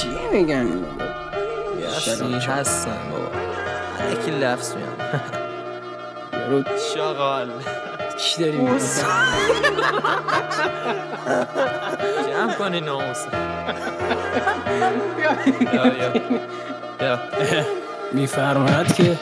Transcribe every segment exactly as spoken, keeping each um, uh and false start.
چی میگن اینا؟ یاسی هستن بابا، یکی لفظ میام یارو شاغال چی داری میگی؟ جمع کنی ناموس. میفرماید که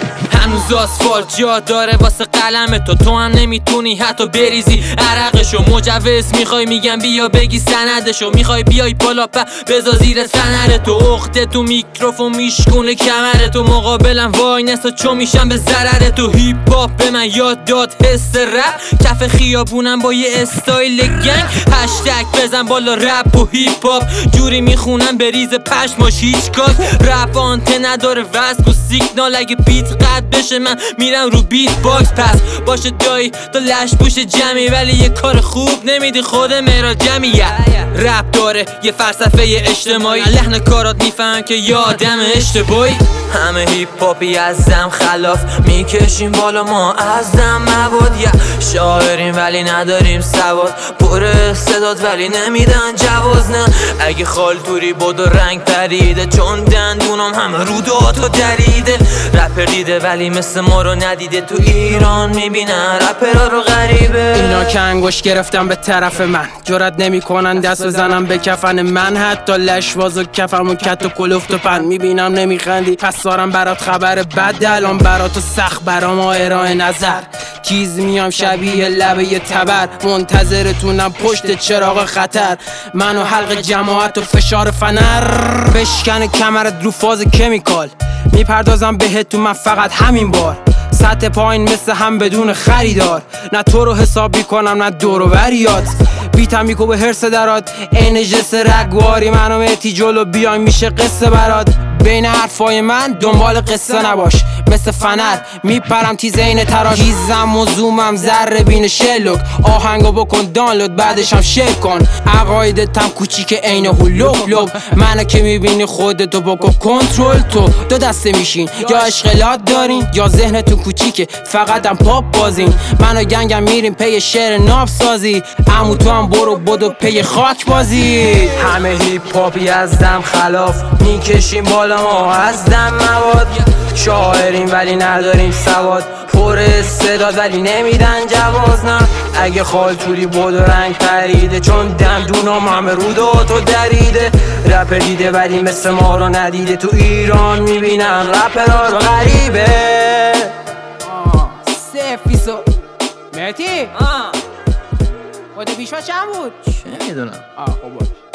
هنوز آسفالت جا داره واسه قلم تو، تو هم نمیتونی حتی بریزی عرقشو. مجوز میخوای میگم بیا بگی سندشو، میخوای بیای بالا په بزا زیر سند تو. اخته تو میکروفون میشکونه کمر تو، مقابلم وای نسا چو میشم به ضرر تو. هیپ هاپ به من یاد داد حس رپ، کف خیابونم با یه استایل گنگ. هشتگ بزن بالا رپ و هیپ هاپ، جوری میخونم بریز پشماش هیچکاک. رپ آنته نداره وزن و سیگنال، اگه بیت قد بشه من میرم رو بیت باکس. پس باشه دایی تو لش پوش جمعی، ولی یه کار خوب نمیدی خود مرا جمعی. رپ داره یه فلسفه اجتماعی، لحن کارات میفهم که یه آدم اشتباهی. همه هیپ هاپی از دم خلاف میکشیم بالا ما از دم مواد. یا شاعریم ولی نداریم سواد، پر استعداد ولی نمیدن جواز. نه اگه خالتوری بود و رنگ پریده، چون دندونم همه رو داتا دریده. رپر دیده ولی مثل ما رو ندیده، تو ایران میبینن رپرها رو غریبه. اینا که انگوش گرفتن به طرف من، جرات نمیکنن دست بزنم به کفن من. حتی لشواز و کفم و کت و کلفت و پن میبینم نمیخندی، پس دارم برات خبر بد. الان برات سخت برام ارائه نظر، تیز میام شبیه لبه یه تبر. منتظرتونم پشت چراغ خطر، منو حلق جماعت و فشار فنر. بشکن کمرت رو فاز کمیکال، میپردازم بهت تو من فقط همین بار. سطح پایین مثل هم بدون خریدار، نه تو رو حسابی کنم نه دور و بریات. بیتم میکو به هرس درات این جس رگواری، منو مهتی جلو بیای میشه قصه برات. بین حرفای من دنبال قصه نباش، مثل فنر میپرم تیز این تراش. تیزم و زومم ذره بین شلوک، آهنگو بکن دانلود بعدش هم شیر کن. عقایدتم کوچیک عین هلوک لوب، منو که میبینی خودتو بکن کنترل. تو دو دسته میشین، یا اشغالات دارین یا ذهنتون کوچیکه فقط هم پاپ بازین. منو گنگم میریم پی شعر ناب سازی، عمو تو هم برو بدو پی خاک بازی. همه هیپ هاپی از دم خلاف میکشیم بالا ما از دم مواد. شاعریم ولی نداریم سواد، پر استعداد ولی نمیدن جواز. نه اگه خالتوری بود و رنگ پریده، چون دندونام همه رو داتا دریده. رپر دیده ولی مثل ما رو ندیده، تو ایران میبینن رپرها رو غریبه. سه فیصد مهتی؟ آه خود بیشوا چند بود؟ چه میدونم. آه خب باش.